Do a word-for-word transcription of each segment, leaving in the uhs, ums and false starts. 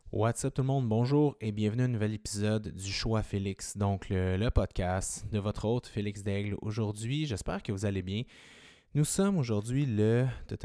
What's up tout le monde, bonjour et bienvenue à un nouvel épisode du Show à Félix, donc le, le podcast de votre hôte Félix Daigle. Aujourd'hui, j'espère que vous allez bien. Nous sommes aujourd'hui le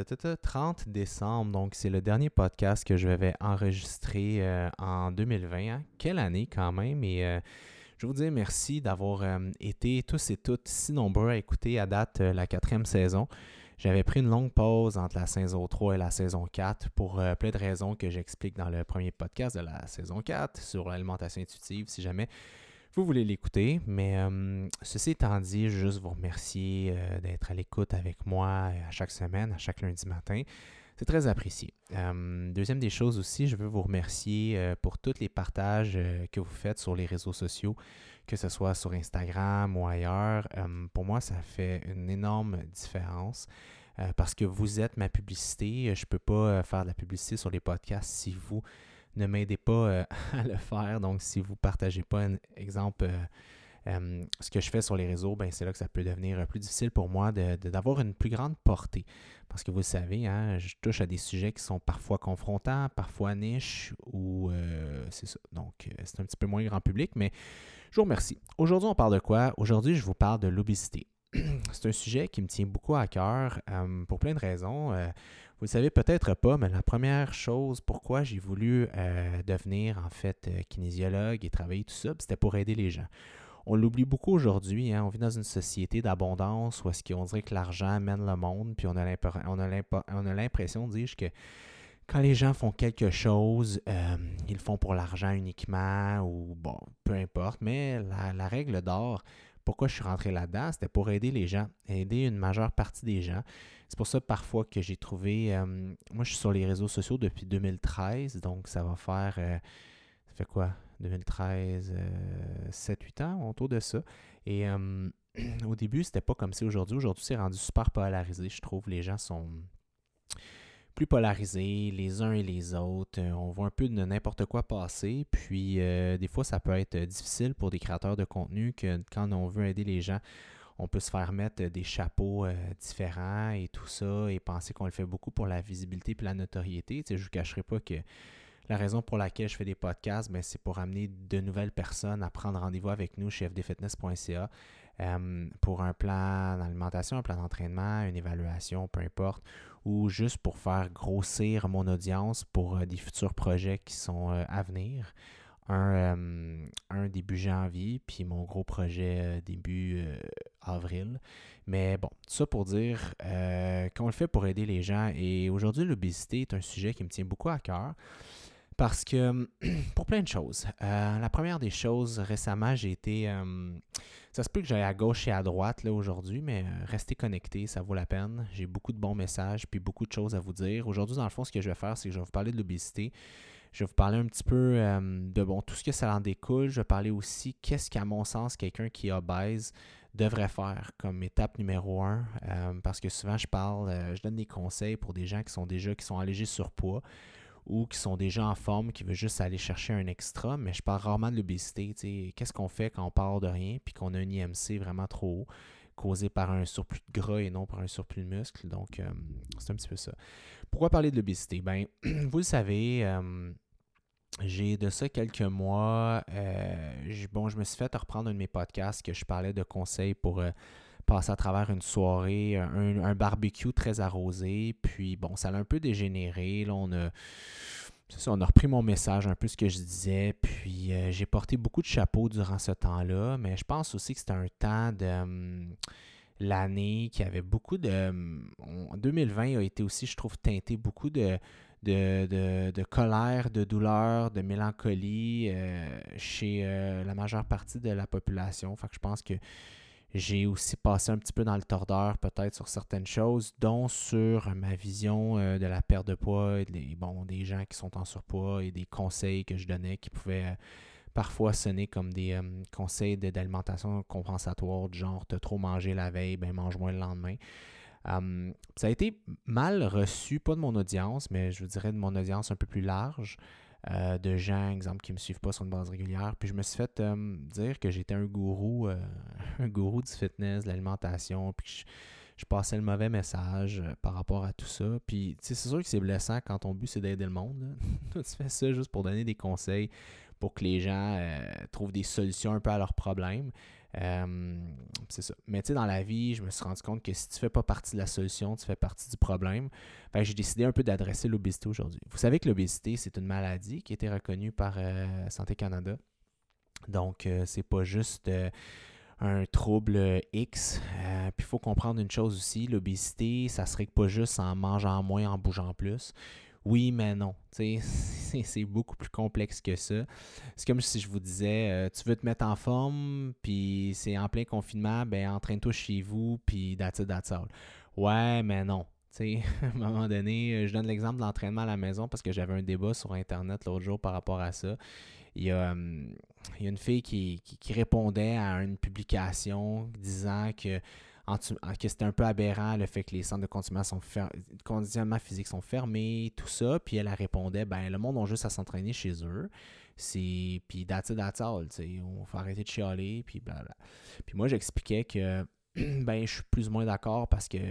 trente décembre, donc c'est le dernier podcast que je vais enregistrer euh, en deux mille vingt. Hein? Quelle année quand même, et euh, je vous dis merci d'avoir euh, été tous et toutes si nombreux à écouter à date euh, la quatrième saison. J'avais pris une longue pause entre la saison trois et la saison quatre pour euh, plein de raisons que j'explique dans le premier podcast de la saison quatre sur l'alimentation intuitive, si jamais vous voulez l'écouter. Mais euh, ceci étant dit, je veux juste vous remercier euh, d'être à l'écoute avec moi à chaque semaine, à chaque lundi matin. C'est très apprécié. Euh, deuxième des choses aussi, je veux vous remercier euh, pour tous les partages euh, que vous faites sur les réseaux sociaux, que ce soit sur Instagram ou ailleurs. Euh, pour moi, ça fait une énorme différence euh, parce que vous êtes ma publicité. Je ne peux pas euh, faire de la publicité sur les podcasts si vous ne m'aidez pas euh, à le faire. Donc, si vous ne partagez pas, un exemple, euh, euh, ce que je fais sur les réseaux, ben, c'est là que ça peut devenir euh, plus difficile pour moi de, de, d'avoir une plus grande portée. Parce que vous le savez, hein, je touche à des sujets qui sont parfois confrontants, parfois niches, ou euh, c'est ça. Donc, euh, c'est un petit peu moins grand public, mais je vous remercie. Aujourd'hui, on parle de quoi? Aujourd'hui, je vous parle de l'obésité. C'est un sujet qui me tient beaucoup à cœur euh, pour plein de raisons. Euh, vous ne le savez peut-être pas, mais la première chose pourquoi j'ai voulu euh, devenir en fait euh, kinésiologue et travailler tout ça, c'était pour aider les gens. On l'oublie beaucoup aujourd'hui, hein? On vit dans une société d'abondance où est-ce qu'on dirait que l'argent mène le monde, puis on a, l'impr- on a, l'impr- on a l'impression, dis-je, que quand les gens font quelque chose, euh, ils le font pour l'argent uniquement ou bon, peu importe. Mais la, la règle d'or, pourquoi je suis rentré là-dedans, c'était pour aider les gens, aider une majeure partie des gens. C'est pour ça parfois que j'ai trouvé, euh, moi je suis sur les réseaux sociaux depuis deux mille treize, donc ça va faire, euh, ça fait quoi, deux mille treize, euh, sept huit ans autour de ça. Et euh, au début, c'était pas comme c'est aujourd'hui. Aujourd'hui, c'est rendu super polarisé, je trouve. Les gens sont plus polarisés les uns et les autres. Euh, On voit un peu de n'importe quoi passer. Puis euh, des fois, ça peut être difficile pour des créateurs de contenu que quand on veut aider les gens, on peut se faire mettre des chapeaux euh, différents et tout ça et penser qu'on le fait beaucoup pour la visibilité et la notoriété. Tu sais, je ne vous cacherai pas que la raison pour laquelle je fais des podcasts, ben, c'est pour amener de nouvelles personnes à prendre rendez-vous avec nous chez f d fitness point c a euh, pour un plan d'alimentation, un plan d'entraînement, une évaluation, peu importe, ou juste pour faire grossir mon audience pour euh, des futurs projets qui sont euh, à venir. Un, euh, un début janvier, puis mon gros projet euh, début euh, avril. Mais bon, tout ça pour dire euh, qu'on le fait pour aider les gens. Et aujourd'hui, l'obésité est un sujet qui me tient beaucoup à cœur. Parce que, pour plein de choses. Euh, la première des choses, récemment, j'ai été... euh, ça se peut que j'aille à gauche et à droite là aujourd'hui, mais euh, restez connectés, ça vaut la peine. J'ai beaucoup de bons messages puis beaucoup de choses à vous dire. Aujourd'hui, dans le fond, ce que je vais faire, c'est que je vais vous parler de l'obésité. Je vais vous parler un petit peu euh, de bon tout ce que ça en découle. Je vais parler aussi qu'est-ce qu'à mon sens, quelqu'un qui est obèse devrait faire comme étape numéro un. Euh, parce que souvent, je parle, euh, je donne des conseils pour des gens qui sont déjà, qui sont allégés surpoids ou qui sont déjà en forme, qui veulent juste aller chercher un extra, mais je parle rarement de l'obésité. T'sais. Qu'est-ce qu'on fait quand on part de rien puis qu'on a un I M C vraiment trop haut, causé par un surplus de gras et non par un surplus de muscle? Donc, euh, c'est un petit peu ça. Pourquoi parler de l'obésité? Ben, vous le savez, euh, j'ai de ça quelques mois. Euh, j- bon, je me suis fait reprendre un de mes podcasts que je parlais de conseils pour euh, passer à travers une soirée, un, un barbecue très arrosé. Puis bon, ça a un peu dégénéré. Là, on a, c'est ça, on a repris mon message, un peu ce que je disais. Puis euh, j'ai porté beaucoup de chapeaux durant ce temps-là. Mais je pense aussi que c'était un temps de hum, l'année qui avait beaucoup de... hum, on- deux mille vingt a été aussi, je trouve, teinté beaucoup de, de, de, de colère, de douleur, de mélancolie euh, chez euh, la majeure partie de la population. Fait que je pense que j'ai aussi passé un petit peu dans le tordeur peut-être sur certaines choses, dont sur ma vision euh, de la perte de poids, et des, bon, des gens qui sont en surpoids et des conseils que je donnais qui pouvaient euh, parfois sonner comme des euh, conseils de- d'alimentation compensatoire, du genre t'as trop mangé la veille, ben mange moins le lendemain. Um, ça a été mal reçu, pas de mon audience, mais je vous dirais de mon audience un peu plus large, euh, de gens, exemple, qui ne me suivent pas sur une base régulière. Puis je me suis fait euh, dire que j'étais un gourou, euh, un gourou du fitness, de l'alimentation, puis que je, je passais le mauvais message euh, par rapport à tout ça. Puis, tu sais, c'est sûr que c'est blessant quand ton but, c'est d'aider le monde. Là. Toi, tu fais ça juste pour donner des conseils, pour que les gens euh, trouvent des solutions un peu à leurs problèmes. Euh, c'est ça. Mais tu sais, dans la vie, je me suis rendu compte que si tu fais pas partie de la solution, tu fais partie du problème. Ben, j'ai décidé un peu d'adresser l'obésité aujourd'hui. Vous savez que l'obésité, c'est une maladie qui a été reconnue par euh, Santé Canada. Donc, euh, c'est pas juste euh, un trouble X. Euh, puis il faut comprendre une chose aussi, l'obésité, ça se règle pas juste en mangeant moins, en bougeant plus. Oui, mais non. C'est, c'est beaucoup plus complexe que ça. C'est comme si je vous disais, euh, tu veux te mettre en forme, puis c'est en plein confinement, ben entraîne-toi chez vous, puis that's it, that's all. Ouais, mais non. T'sais, à un moment donné, je donne l'exemple de l'entraînement à la maison parce que j'avais un débat sur Internet l'autre jour par rapport à ça. Il y a, um, il y a une fille qui, qui, qui répondait à une publication disant que, en, que c'était un peu aberrant le fait que les centres de conditionnement, sont fer, conditionnement physique sont fermés, tout ça. Puis elle, elle répondait, ben le monde a juste à s'entraîner chez eux. C'est, puis that's it, that's all. On faut arrêter de chialer, puis blablabla. Puis moi, j'expliquais que ben je suis plus ou moins d'accord parce que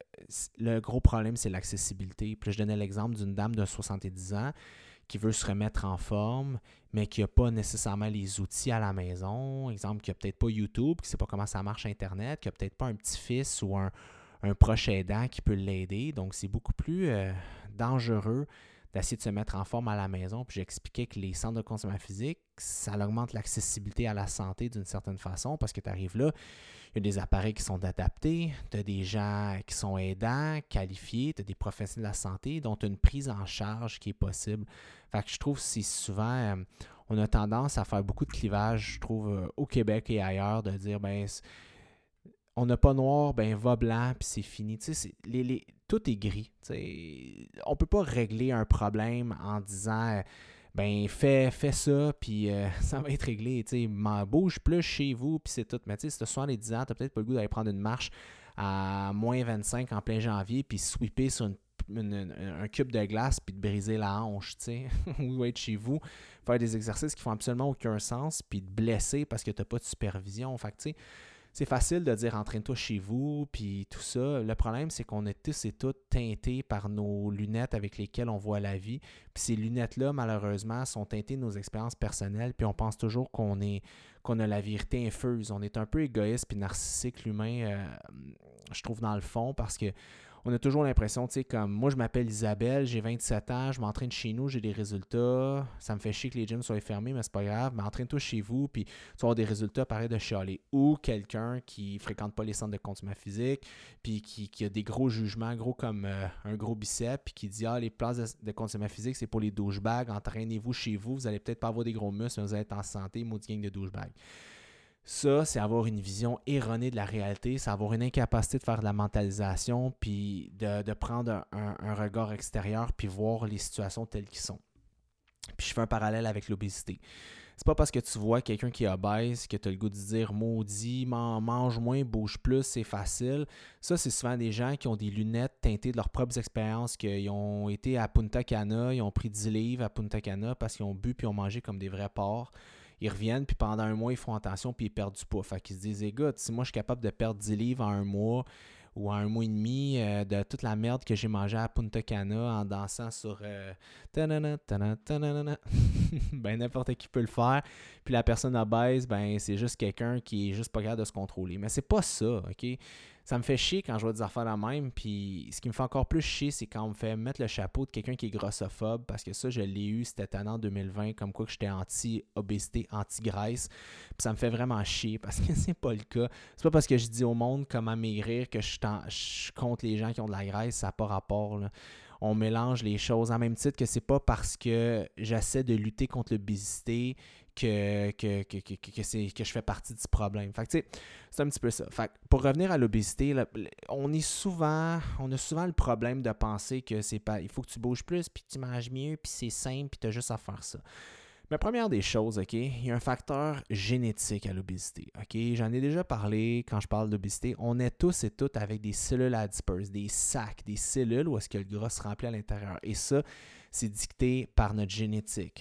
le gros problème, c'est l'accessibilité. Puis je donnais l'exemple d'une dame de soixante-dix ans qui veut se remettre en forme, mais qui n'a pas nécessairement les outils à la maison. Exemple, qui n'a peut-être pas YouTube, qui ne sait pas comment ça marche Internet, qui n'a peut-être pas un petit-fils ou un, un proche aidant qui peut l'aider. Donc, c'est beaucoup plus euh, dangereux d'essayer de se mettre en forme à la maison. Puis j'expliquais que les centres de conditionnement physique, ça augmente l'accessibilité à la santé d'une certaine façon parce que tu arrives là, il y a des appareils qui sont adaptés, tu as des gens qui sont aidants, qualifiés, tu as des professionnels de la santé, dont tu as une prise en charge qui est possible. Fait que je trouve que c'est souvent, euh, on a tendance à faire beaucoup de clivages, je trouve, euh, au Québec et ailleurs, de dire, ben, on n'a pas noir, ben va blanc, puis c'est fini. Tu sais, c'est, les, les, tout est gris. Tu sais. On ne peut pas régler un problème en disant, ben fais, fais ça, puis euh, ça va être réglé. Tu sais, bouge plus chez vous, puis c'est tout. Mais tu sais, si tu as soixante-dix ans, tu n'as peut-être pas le goût d'aller prendre une marche à moins vingt-cinq en plein janvier, puis sweeper sur une, une, une, un cube de glace, puis de briser la hanche, tu sais, ou être chez vous, faire des exercices qui font absolument aucun sens, puis te blesser parce que tu n'as pas de supervision. Fait que tu sais, c'est facile de dire entraîne-toi chez vous, puis tout ça. Le problème, c'est qu'on est tous et toutes teintés par nos lunettes avec lesquelles on voit la vie. Puis ces lunettes-là, malheureusement, sont teintées de nos expériences personnelles, puis on pense toujours qu'on est qu'on a la vérité infuse. On est un peu égoïste puis narcissique, l'humain, euh, je trouve, dans le fond, parce que on a toujours l'impression, tu sais, comme moi, je m'appelle Isabelle, j'ai vingt-sept ans, je m'entraîne chez nous, j'ai des résultats. Ça me fait chier que les gyms soient fermés, mais c'est pas grave. Mais entraîne-toi chez vous, puis tu vas avoir des résultats pareils de chialer. Ou quelqu'un qui fréquente pas les centres de conditionnement physique, puis qui, qui a des gros jugements, gros comme euh, un gros bicep, puis qui dit, ah, les places de, de conditionnement physique, c'est pour les douchebags, entraînez-vous chez vous, vous allez peut-être pas avoir des gros muscles, mais vous allez être en santé, maudit gang de douchebags. Ça, c'est avoir une vision erronée de la réalité, c'est avoir une incapacité de faire de la mentalisation, puis de, de prendre un, un, un regard extérieur, puis voir les situations telles qu'elles sont. Puis je fais un parallèle avec l'obésité. C'est pas parce que tu vois quelqu'un qui est obèse que tu as le goût de dire « maudit, mange moins, bouge plus, c'est facile ». Ça, c'est souvent des gens qui ont des lunettes teintées de leurs propres expériences, qu'ils ont été à Punta Cana, ils ont pris dix livres à Punta Cana parce qu'ils ont bu puis ont mangé comme des vrais porcs. Ils reviennent, puis pendant un mois, ils font attention, puis ils perdent du poids. Fait qu'ils se disent, écoute, si moi, je suis capable de perdre dix livres en un mois ou en un mois et demi euh, de toute la merde que j'ai mangée à Punta Cana en dansant sur... Euh, tanana, tanana, tanana. Ben, n'importe qui peut le faire. Puis la personne obèse, ben, c'est juste quelqu'un qui est juste pas capable de se contrôler. Mais c'est pas ça, OK? Ça me fait chier quand je vois des affaires la même, puis ce qui me fait encore plus chier, c'est quand on me fait mettre le chapeau de quelqu'un qui est grossophobe, parce que ça, je l'ai eu cette année en deux mille vingt, comme quoi que j'étais anti-obésité, anti-graisse, puis ça me fait vraiment chier, parce que c'est pas le cas. C'est pas parce que je dis au monde comment maigrir que je suis je contre les gens qui ont de la graisse, ça n'a pas rapport, là. On mélange les choses, en même titre que c'est pas parce que j'essaie de lutter contre l'obésité que, que, que, que, que, c'est, que je fais partie du problème. Fait que, tu sais, c'est un petit peu ça. Fait que pour revenir à l'obésité, là, on est souvent, on a souvent le problème de penser que c'est pas, il faut que tu bouges plus, puis que tu manges mieux, puis c'est simple, puis tu as juste à faire ça. Mais première des choses, OK, il y a un facteur génétique à l'obésité. OK, j'en ai déjà parlé quand je parle d'obésité. On est tous et toutes avec des cellules adipeuses, des sacs, des cellules où est-ce que le gras se remplit à l'intérieur. Et ça, c'est dicté par notre génétique.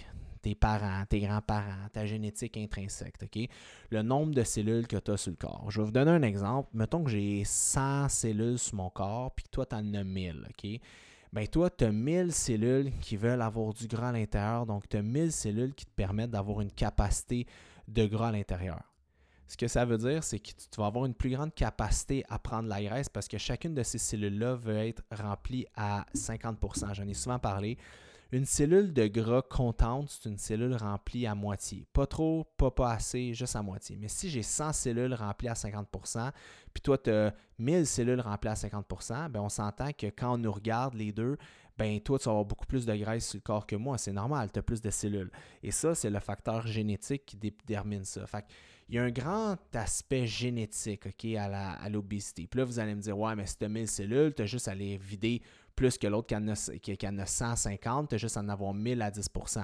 tes parents, tes grands-parents, ta génétique intrinsèque, OK? Le nombre de cellules que tu as sur le corps. Je vais vous donner un exemple. Mettons que j'ai cent cellules sur mon corps, puis que toi, tu en as mille, OK? Bien, toi, tu as mille cellules qui veulent avoir du gras à l'intérieur, donc tu as mille cellules qui te permettent d'avoir une capacité de gras à l'intérieur. Ce que ça veut dire, c'est que tu vas avoir une plus grande capacité à prendre la graisse parce que chacune de ces cellules-là veut être remplie à cinquante pour cent. J'en ai souvent parlé. Une cellule de gras contente, c'est une cellule remplie à moitié. Pas trop, pas pas assez, juste à moitié. Mais si j'ai cent cellules remplies à cinquante pour cent, puis toi, tu as mille cellules remplies à cinquante pour cent, bien, on s'entend que quand on nous regarde les deux, ben toi, tu vas avoir beaucoup plus de graisse sur le corps que moi. C'est normal, tu as plus de cellules. Et ça, c'est le facteur génétique qui détermine ça. Fait il y a un grand aspect génétique, OK, à, la, à l'obésité. Puis là, vous allez me dire, ouais, mais si tu as mille cellules, tu as juste à les vider plus que l'autre qui en a, qui, qui en a cent cinquante, tu as juste à en avoir mille à dix pour cent.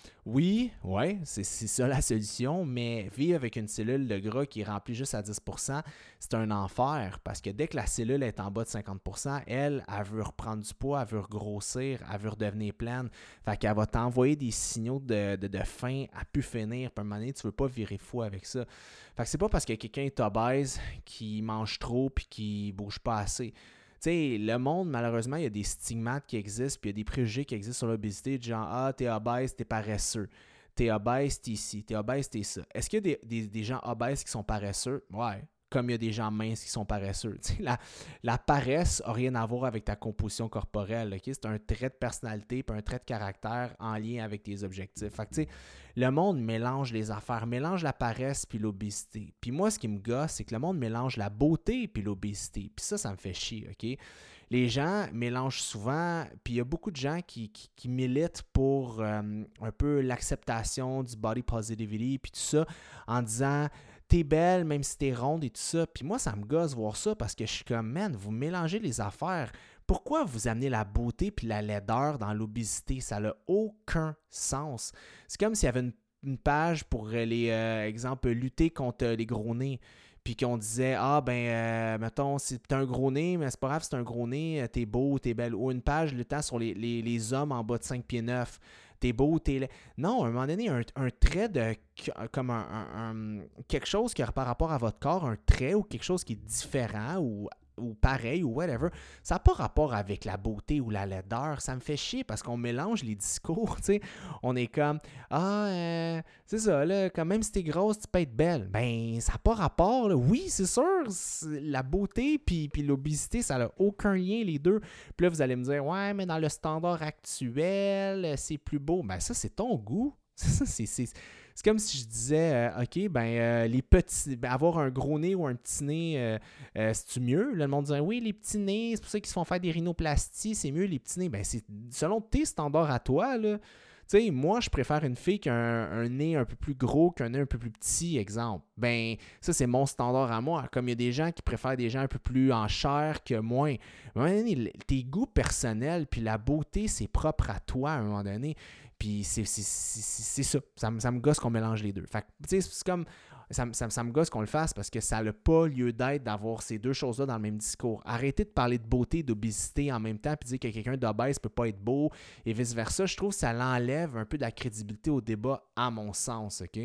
Oui, ouais, c'est, c'est ça la solution, mais vivre avec une cellule de gras qui est remplie juste à dix pour cent, c'est un enfer parce que dès que la cellule est en bas de cinquante pour cent, elle, elle veut reprendre du poids, elle veut regrossir, elle veut redevenir pleine. Fait qu'elle va t'envoyer des signaux de, de, de faim à pu finir. Puis à un moment donné, tu ne veux pas virer fou avec ça. Fait que c'est pas parce que quelqu'un est obèse qui mange trop et qui ne bouge pas assez. Tu sais, le monde, malheureusement, il y a des stigmates qui existent, puis il y a des préjugés qui existent sur l'obésité, du genre « Ah, t'es obèse, t'es paresseux. T'es obèse, t'es ci. T'es obèse, t'es ça. » Est-ce qu'il y a des, des, des gens obèses qui sont paresseux? Ouais. Comme il y a des gens minces qui sont paresseux. Tu sais, la, la paresse n'a rien à voir avec ta composition corporelle. Okay? C'est un trait de personnalité puis un trait de caractère en lien avec tes objectifs. Fait que, tu sais, le monde mélange les affaires, mélange la paresse puis l'obésité. Puis moi, ce qui me gosse, c'est que le monde mélange la beauté puis l'obésité. Puis ça, ça me fait chier, OK? Les gens mélangent souvent, puis il y a beaucoup de gens qui, qui, qui militent pour euh, un peu l'acceptation du body positivity puis tout ça, en disant « T'es belle, même si t'es ronde et tout ça. » Puis moi, ça me gosse voir ça parce que je suis comme « Man, vous mélangez les affaires. Pourquoi vous amenez la beauté puis la laideur dans l'obésité? Ça n'a aucun sens. » C'est comme s'il y avait une, une page pour les, euh, exemple, lutter contre les gros nez. Puis qu'on disait, ah ben, euh, mettons, si t'as un gros nez, mais c'est pas grave, si t'as un gros nez, t'es beau, t'es belle. Ou une page luttant sur les, les, les hommes en bas de cinq pieds neuf. T'es beau, t'es laid. Non, à un moment donné, un, un trait de, comme un, un, un, quelque chose qui a par rapport à votre corps, un trait ou quelque chose qui est différent ou ou pareil ou whatever, ça n'a pas rapport avec la beauté ou la laideur. Ça me fait chier parce qu'on mélange les discours, tu sais. On est comme, ah, euh, c'est ça, là, quand même si t'es grosse, tu peux être belle. Ben, ça n'a pas rapport, là. Oui, c'est sûr, c'est la beauté puis, puis l'obésité, ça n'a aucun lien, les deux. Puis là, vous allez me dire, ouais, mais dans le standard actuel, c'est plus beau. Ben, ça, c'est ton goût. c'est... c'est, c'est C'est comme si je disais, euh, OK, ben euh, les petits, ben, avoir un gros nez ou un petit nez, euh, euh, c'est-tu mieux? Là, le monde dirait, oui, les petits nez, c'est pour ça qu'ils se font faire des rhinoplasties, c'est mieux les petits nez. Ben, c'est selon tes standards à toi, là. Tu sais, moi, je préfère une fille qui a un, un nez un peu plus gros qu'un nez un peu plus petit, exemple. Ben, ça, c'est mon standard à moi. Comme il y a des gens qui préfèrent des gens un peu plus en chair que moins. À un moment donné, tes goûts personnels puis la beauté, c'est propre à toi à un moment donné. Puis c'est, c'est, c'est, c'est ça. Ça, ça me gosse qu'on mélange les deux. Fait que, tu sais, c'est comme... Ça, ça, ça me gosse qu'on le fasse parce que ça n'a pas lieu d'être d'avoir ces deux choses-là dans le même discours. Arrêtez de parler de beauté et d'obésité en même temps puis dire que quelqu'un d'obèse ne peut pas être beau et vice-versa. Je trouve que ça l'enlève un peu de la crédibilité au débat à mon sens, OK?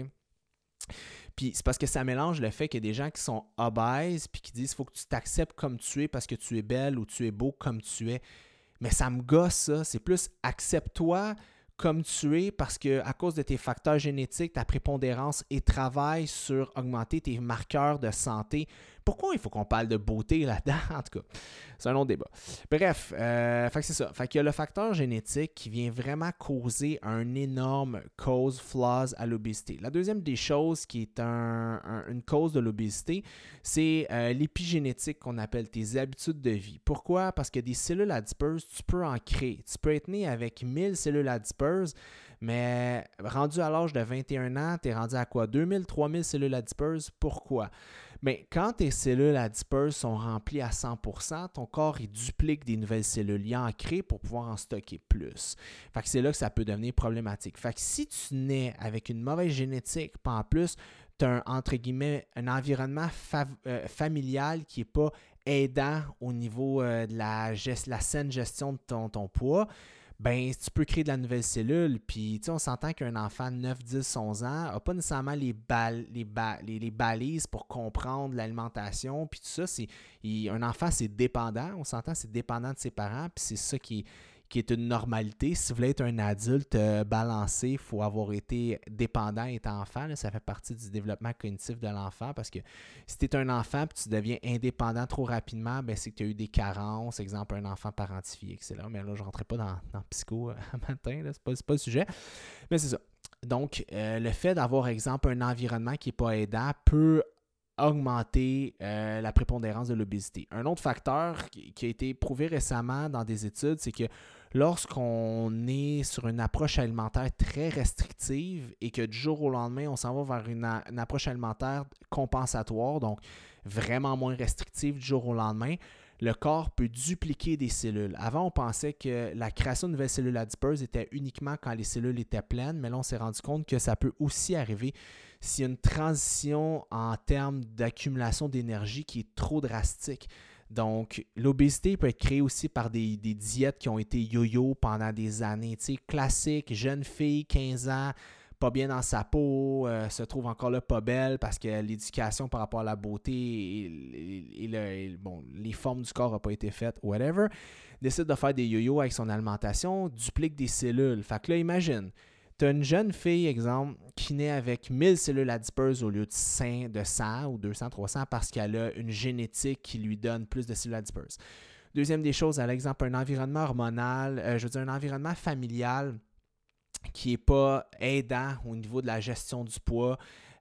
Puis c'est parce que ça mélange le fait qu'il y a des gens qui sont obèses puis qui disent qu'il faut que tu t'acceptes comme tu es parce que tu es belle ou tu es beau comme tu es. Mais ça me gosse ça. C'est plus accepte-toi comme tu es parce que à cause de tes facteurs génétiques, ta prépondérance et travaille sur augmenter tes marqueurs de santé. Pourquoi il faut qu'on parle de beauté là-dedans? En tout cas, c'est un autre débat. Bref, euh, fait que c'est ça. Fait qu'il y a le facteur génétique qui vient vraiment causer un énorme cause flaws à l'obésité. La deuxième des choses qui est un, un, une cause de l'obésité, c'est euh, l'épigénétique qu'on appelle tes habitudes de vie. Pourquoi? Parce que des cellules adipeuses, tu peux en créer. Tu peux être né avec mille cellules adipeuses, mais rendu à l'âge de vingt et un ans, tu es rendu à quoi? deux mille, trois mille cellules adipeuses. Pourquoi? Bien, quand tes cellules adipeuses sont remplies à cent pour cent, ton corps il duplique des nouvelles cellules. Il en crée pour pouvoir en stocker plus. Fait que c'est là que ça peut devenir problématique. Fait que si tu nais avec une mauvaise génétique, pas en plus, tu as un, entre guillemets, un environnement fav- euh, familial qui n'est pas aidant au niveau euh, de la, gest- la saine gestion de ton, ton poids, ben tu peux créer de la nouvelle cellule. Puis, tu sais, on s'entend qu'un enfant de neuf, dix, onze ans n'a pas nécessairement les, bal- les, ba- les, les balises pour comprendre l'alimentation. Puis tout ça, c'est il, un enfant, c'est dépendant. On s'entend, c'est dépendant de ses parents. Puis c'est ça qui est, qui est une normalité. Si vous voulez être un adulte euh, balancé, il faut avoir été dépendant étant enfant. Là. Ça fait partie du développement cognitif de l'enfant parce que si tu es un enfant et tu deviens indépendant trop rapidement, ben, c'est que tu as eu des carences. Exemple, un enfant parentifié, excellent. Mais là, je ne rentrais pas dans, dans le psycho euh, un matin. Ce n'est pas, c'est pas le sujet. Mais c'est ça. Donc, euh, le fait d'avoir, exemple, un environnement qui n'est pas aidant peut augmenter euh, la prépondérance de l'obésité. Un autre facteur qui, qui a été prouvé récemment dans des études, c'est que lorsqu'on est sur une approche alimentaire très restrictive et que du jour au lendemain, on s'en va vers une, a- une approche alimentaire compensatoire, donc vraiment moins restrictive du jour au lendemain, le corps peut dupliquer des cellules. Avant, on pensait que la création de nouvelles cellules adipeuses était uniquement quand les cellules étaient pleines, mais là, on s'est rendu compte que ça peut aussi arriver s'il y a une transition en termes d'accumulation d'énergie qui est trop drastique. Donc, l'obésité peut être créée aussi par des, des diètes qui ont été yo-yo pendant des années. Tu sais, classique, jeune fille, quinze ans, pas bien dans sa peau, euh, se trouve encore là pas belle parce que l'éducation par rapport à la beauté et, et, et, le, et bon, les formes du corps n'ont pas été faites, whatever, décide de faire des yo-yo avec son alimentation, duplique des cellules. Fait que là, imagine, tu as une jeune fille, exemple, qui naît avec mille cellules adipeuses au lieu de cent, de cent ou deux cents, trois cents parce qu'elle a une génétique qui lui donne plus de cellules adipeuses. Deuxième des choses, elle a exemple un environnement hormonal, euh, je veux dire un environnement familial qui n'est pas aidant au niveau de la gestion du poids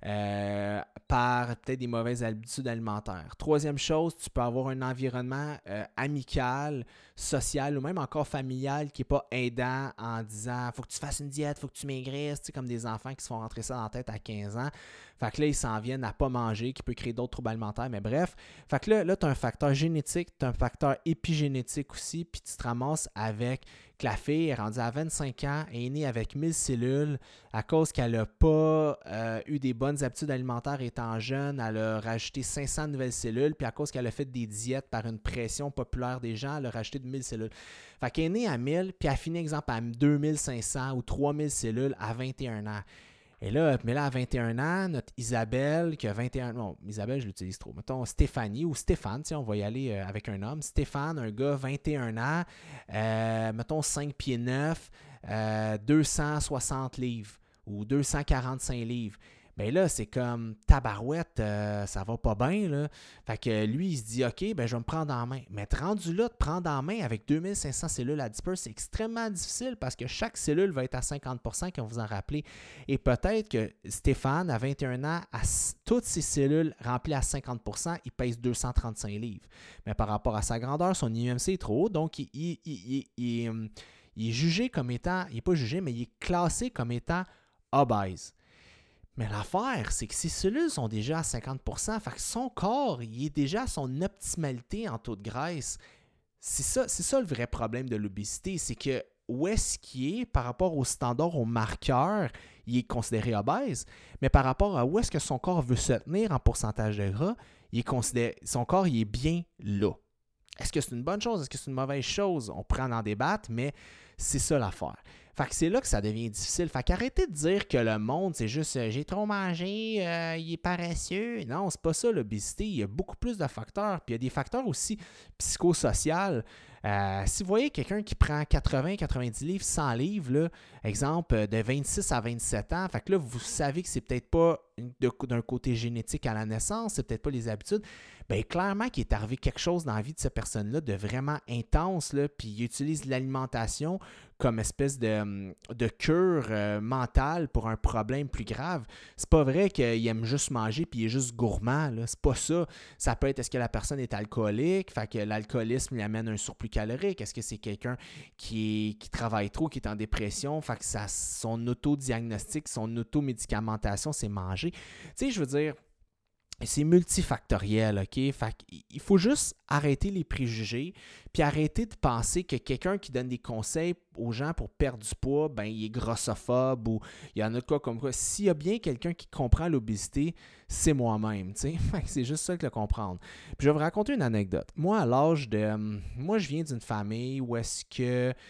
euh, par peut-être des mauvaises habitudes alimentaires. Troisième chose, tu peux avoir un environnement euh, amical, social ou même encore familial qui n'est pas aidant en disant « faut que tu fasses une diète, faut que tu maigrisses », tu sais, comme des enfants qui se font rentrer ça dans la tête à quinze ans. Fait que là, ils s'en viennent à ne pas manger, qui peut créer d'autres troubles alimentaires, mais bref. Fait que là, là tu as un facteur génétique, tu as un facteur épigénétique aussi, puis tu te ramasses avec que la fille est rendue à vingt-cinq ans, est née avec mille cellules à cause qu'elle n'a pas euh, eu des bonnes habitudes alimentaires étant jeune, elle a rajouté cinq cents nouvelles cellules, puis à cause qu'elle a fait des diètes par une pression populaire des gens, elle a rajouté de mille cellules. Fait qu'elle est née à mille, puis elle finit, exemple, à deux mille cinq cents ou trois mille cellules à vingt et un ans. Et là, mais là, à vingt et un ans, notre Isabelle, qui a vingt et un ans, non, Isabelle, je l'utilise trop. Mettons Stéphanie ou Stéphane, on va y aller euh, avec un homme. Stéphane, un gars, vingt et un ans, euh, mettons cinq pieds neuf, euh, deux cent soixante livres ou deux cent quarante-cinq livres. Bien là, c'est comme tabarouette, euh, ça va pas bien, là. Fait que lui, il se dit, OK, ben je vais me prendre en main. Mais être rendu là, de prendre en main avec deux mille cinq cents cellules adipeuses, c'est extrêmement difficile parce que chaque cellule va être à cinquante pour cent, comme vous en rappelez. Et peut-être que Stéphane, à vingt et un ans, a toutes ses cellules remplies à cinquante pour cent, il pèse deux cent trente-cinq livres. Mais par rapport à sa grandeur, son I M C est trop haut, donc il, il, il, il, il, il est jugé comme étant, il n'est pas jugé, mais il est classé comme étant obèse. Mais l'affaire, c'est que ses cellules sont déjà à cinquante pour cent, fait que son corps, il est déjà à son optimalité en taux de graisse. C'est ça, c'est ça le vrai problème de l'obésité, c'est que où est-ce qu'il est par rapport aux standards, aux marqueurs, il est considéré obèse, mais par rapport à où est-ce que son corps veut se tenir en pourcentage de gras, il est considéré, son corps il est bien là. Est-ce que c'est une bonne chose? Est-ce que c'est une mauvaise chose? On pourrait en débattre, mais c'est ça l'affaire. Fait que c'est là que ça devient difficile. Fait qu'arrêtez de dire que le monde, c'est juste euh, j'ai trop mangé, euh, il est paresseux. Non, c'est pas ça l'obésité. Il y a beaucoup plus de facteurs. Puis il y a des facteurs aussi psychosociaux. Euh, si vous voyez quelqu'un qui prend quatre-vingts, quatre-vingt-dix livres, cent livres, là, exemple de vingt-six à vingt-sept ans, fait que là, vous savez que c'est peut-être pas de, d'un côté génétique à la naissance, c'est peut-être pas les habitudes. Bien, clairement qu'il est arrivé quelque chose dans la vie de cette personne-là de vraiment intense, là, puis il utilise l'alimentation comme espèce de, de cure euh, mentale pour un problème plus grave. C'est pas vrai qu'il aime juste manger puis il est juste gourmand, là. C'est pas ça. Ça peut être, est-ce que la personne est alcoolique, fait que l'alcoolisme lui amène un surplus calorique? Est-ce que c'est quelqu'un qui, est, qui travaille trop, qui est en dépression, fait que ça, son autodiagnostic, son automédicamentation, c'est manger? Tu sais, je veux dire, c'est multifactoriel, OK? Fait qu'il faut juste arrêter les préjugés puis arrêter de penser que quelqu'un qui donne des conseils aux gens pour perdre du poids, ben il est grossophobe ou il y en a de quoi comme quoi. S'il y a bien quelqu'un qui comprend l'obésité, c'est moi-même, tu sais? C'est juste ça que le comprendre. Puis je vais vous raconter une anecdote. Moi, à l'âge de... Moi, je viens d'une famille où est-ce que...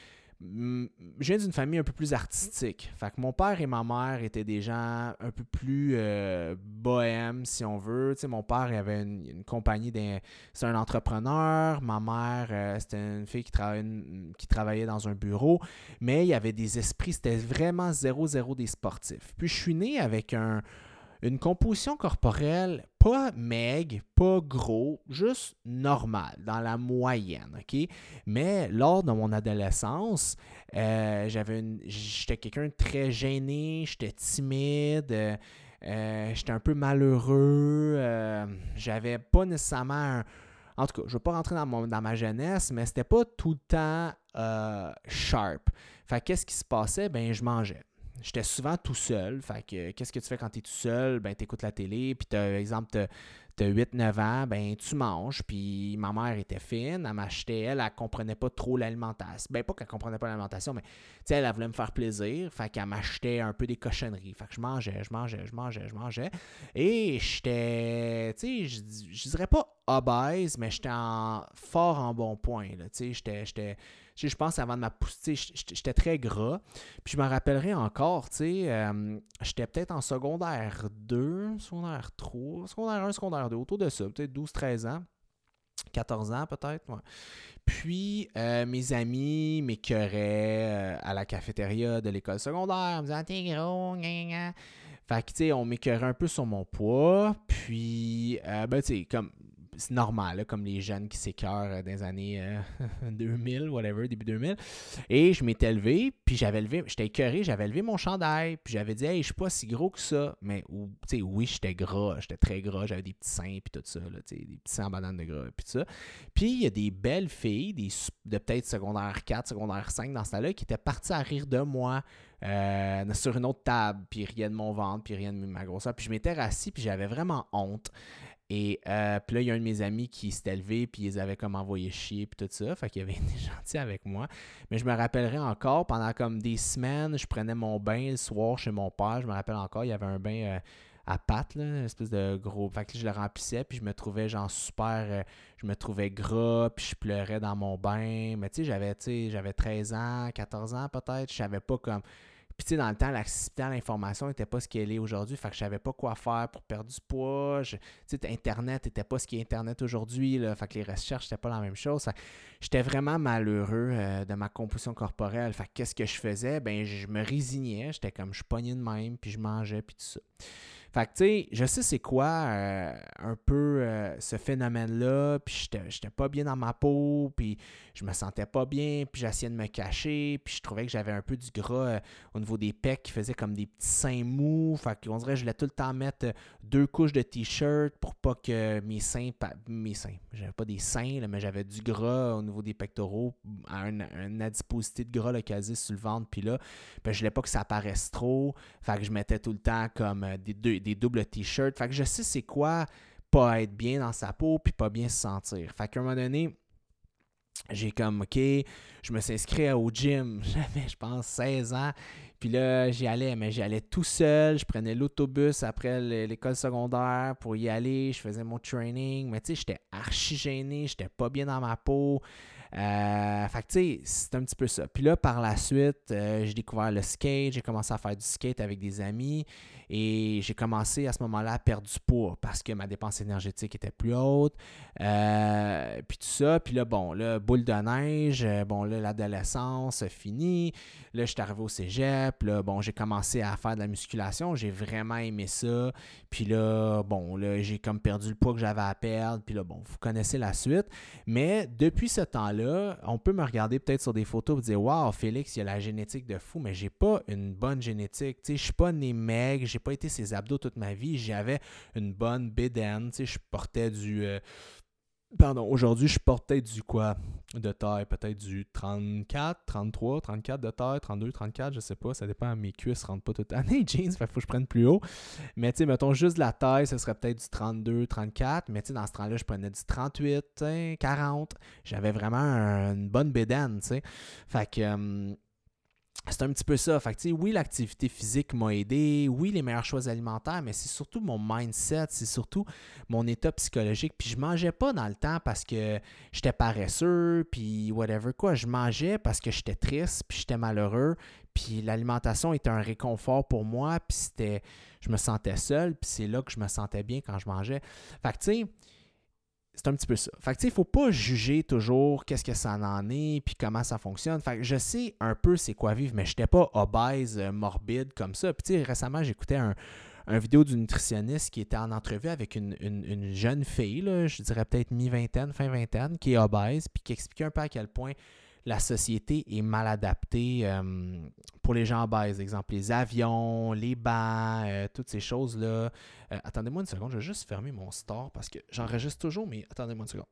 je viens d'une famille un peu plus artistique. Fait que mon père et ma mère étaient des gens un peu plus euh, bohèmes, si on veut. Tu sais, mon père il avait une, une compagnie, c'est un entrepreneur. Ma mère, euh, c'était une fille qui, trava... qui travaillait dans un bureau. Mais il y avait des esprits, c'était vraiment zéro zéro des sportifs. Puis je suis né avec un... une composition corporelle pas maigre, pas gros, juste normal, dans la moyenne, OK? Mais lors de mon adolescence, euh, j'avais une, j'étais quelqu'un de très gêné, j'étais timide, euh, euh, j'étais un peu malheureux, euh, j'avais pas nécessairement un... En tout cas, je ne veux pas rentrer dans, mon, dans ma jeunesse, mais c'était pas tout le temps euh, sharp. Fait que qu'est-ce qui se passait? Ben, je mangeais. J'étais souvent tout seul. Fait que qu'est-ce que tu fais quand tu es tout seul? Ben, tu écoutes la télé, puis par exemple, tu as huit neuf ans, ben tu manges. Puis ma mère était fine, elle m'achetait, elle, elle ne comprenait pas trop l'alimentation. Ben, pas qu'elle ne comprenait pas l'alimentation, mais elle, elle voulait me faire plaisir. Fait qu'elle m'achetait un peu des cochonneries. Fait que je mangeais, je mangeais, je mangeais, je mangeais. Et j'étais, tu sais, je, je dirais pas obèse, mais j'étais en, fort en bon point. Tu sais, j'étais, j'étais je pense avant de ma poussée, j'étais très gras. Puis je me rappellerai encore, tu sais, euh, j'étais peut-être en secondaire deux, secondaire trois, secondaire un, secondaire deux, autour de ça, peut-être douze treize ans, quatorze ans peut-être, ouais. Puis euh, mes amis m'écœuraient euh, à la cafétéria de l'école secondaire, en me disant « T'es gros, gna gna ». Fait que, tu sais, on m'écœurait un peu sur mon poids. Puis, euh, ben, tu sais, comme... c'est normal, là, comme les jeunes qui s'écœurent dans les années euh, deux mille, whatever, début deux mille. Et je m'étais levé, puis j'avais levé, j'étais écœuré, j'avais levé mon chandail, puis j'avais dit, hey, je suis pas si gros que ça. Mais, tu sais, oui, j'étais gras, j'étais très gras, j'avais des petits seins, puis tout ça, là, tu sais, des petits seins en banane de gras, puis tout ça. Puis il y a des belles filles, des, de peut-être secondaire quatre, secondaire cinq dans ce temps-là, qui étaient parties à rire de moi. Euh, sur une autre table, puis riaient de mon ventre, puis riaient de ma grosseur. Puis je m'étais rassis, puis j'avais vraiment honte. Et euh, puis là, il y a un de mes amis qui s'était levé, puis ils avaient comme envoyé chier, puis tout ça. Fait qu'il avait été gentil avec moi. Mais je me rappellerai encore, pendant comme des semaines, je prenais mon bain le soir chez mon père. Je me rappelle encore, il y avait un bain euh, à pattes, là, une espèce de gros... Fait que je le remplissais, puis je me trouvais genre super... Euh, je me trouvais gras, puis je pleurais dans mon bain. Mais tu sais, j'avais, tu sais, j'avais treize ans, quatorze ans peut-être. Je savais pas comme... Puis, tu sais, dans le temps, l'accessibilité à l'information n'était pas ce qu'elle est aujourd'hui. Fait que je savais pas quoi faire pour perdre du poids. Tu sais, Internet n'était pas ce qui est Internet aujourd'hui. Là. Fait que les recherches n'étaient pas la même chose. Fait que j'étais vraiment malheureux euh, de ma composition corporelle. Fait que qu'est-ce que je faisais? Ben, je me résignais. J'étais comme, je pognais de même, puis je mangeais, puis tout ça. Fait que, tu sais, je sais c'est quoi euh, un peu euh, ce phénomène-là, puis j'étais, j'étais pas bien dans ma peau, puis je me sentais pas bien, puis j'essayais de me cacher, puis je trouvais que j'avais un peu du gras euh, au niveau des pecs qui faisaient comme des petits seins mous. Fait qu'on dirait que je voulais tout le temps mettre euh, deux couches de t-shirt pour pas que mes seins, pa- mes seins, j'avais pas des seins, là, mais j'avais du gras au niveau des pectoraux, une, une adiposité de gras localisée sur le ventre, puis là, ben, je voulais pas que ça apparaisse trop, fait que je mettais tout le temps comme euh, des deux des doubles t-shirts. Fait que je sais c'est quoi pas être bien dans sa peau puis pas bien se sentir. Fait qu'à un moment donné, j'ai comme, OK, je me suis inscrit au gym. J'avais, je pense, seize ans. Puis là, j'y allais, mais j'y allais tout seul. Je prenais l'autobus après l'école secondaire pour y aller. Je faisais mon training. Mais tu sais, j'étais archi gêné. J'étais pas bien dans ma peau. Euh, fait que tu sais, c'est un petit peu ça. Puis là, par la suite, euh, j'ai découvert le skate. J'ai commencé à faire du skate avec des amis. Et j'ai commencé à ce moment-là à perdre du poids parce que ma dépense énergétique était plus haute. Euh, puis tout ça. Puis là, bon, là, boule de neige. Bon, là, l'adolescence finie. Là, je suis arrivé au cégep. Là, bon, j'ai commencé à faire de la musculation. J'ai vraiment aimé ça. Puis là, bon, là, j'ai comme perdu le poids que j'avais à perdre. Puis là, bon, vous connaissez la suite. Mais depuis ce temps-là, on peut me regarder peut-être sur des photos et dire « Wow, Félix, il y a la génétique de fou. » Mais j'ai pas une bonne génétique. Tu sais, je suis pas né maigre. J'ai pas été ses abdos toute ma vie. J'avais une bonne bédaine. Tu sais, je portais du... Euh, Pardon, aujourd'hui, je porte peut-être du quoi de taille, peut-être du trente-quatre, trente-trois, trente-quatre de taille, trente-deux, trente-quatre, je sais pas, ça dépend, mes cuisses rentrent pas toute l'année, jeans, fait faut que je prenne plus haut. Mais tu sais, mettons juste de la taille, ce serait peut-être du trente-deux, trente-quatre, mais tu sais, dans ce temps-là, je prenais du trente-huit, quarante. J'avais vraiment une bonne bédaine, tu sais. Fait que... Euh, c'est un petit peu ça. Fait que, tu sais, oui, l'activité physique m'a aidé, oui, les meilleurs choix alimentaires, mais c'est surtout mon mindset, c'est surtout mon état psychologique. Puis je mangeais pas dans le temps parce que j'étais paresseux, puis whatever quoi. Je mangeais parce que j'étais triste, puis j'étais malheureux, puis l'alimentation était un réconfort pour moi, puis c'était, je me sentais seul, puis c'est là que je me sentais bien quand je mangeais. Fait que, tu sais, c'est un petit peu ça. Fait que, tu sais, il ne faut pas juger toujours qu'est-ce que ça en est puis comment ça fonctionne. Fait que je sais un peu c'est quoi vivre, mais je n'étais pas obèse, euh, morbide comme ça. Puis, tu sais, récemment, j'écoutais un, un vidéo d'une nutritionniste qui était en entrevue avec une, une, une jeune fille, là, je dirais peut-être mi-vingtaine, fin vingtaine, qui est obèse, puis qui expliquait un peu à quel point la société est mal adaptée euh, pour les gens obèses. Exemple, les avions, les bancs, euh, toutes ces choses-là. Euh, attendez-moi une seconde, je vais juste fermer mon store parce que j'enregistre toujours, mais attendez-moi une seconde.